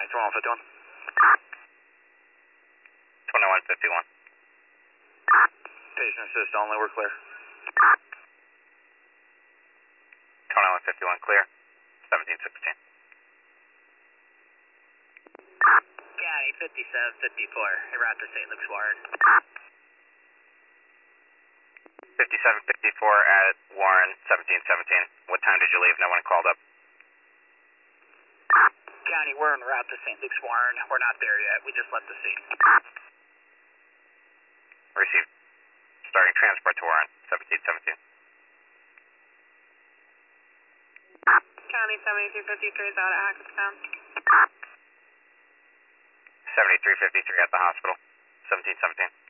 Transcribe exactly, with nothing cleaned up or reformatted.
twenty-one fifty-one. twenty-one fifty-one. Patient assist only, we're clear. twenty-one fifty-one, clear. seventeen sixteen. County fifty-seven fifty-four, you're out to Saint Luke's Warren. fifty-seven fifty-four at Warren, seventeen seventeen. What time did you leave? No one called up. County, we're en route to Saint Luke's Warren. We're not there yet. We just left the scene. Received. Starting transport to Warren, seventeen seventeen. County seventy-three fifty-three is out at Hackettstown. seventy-three fifty-three at the hospital, seventeen seventeen.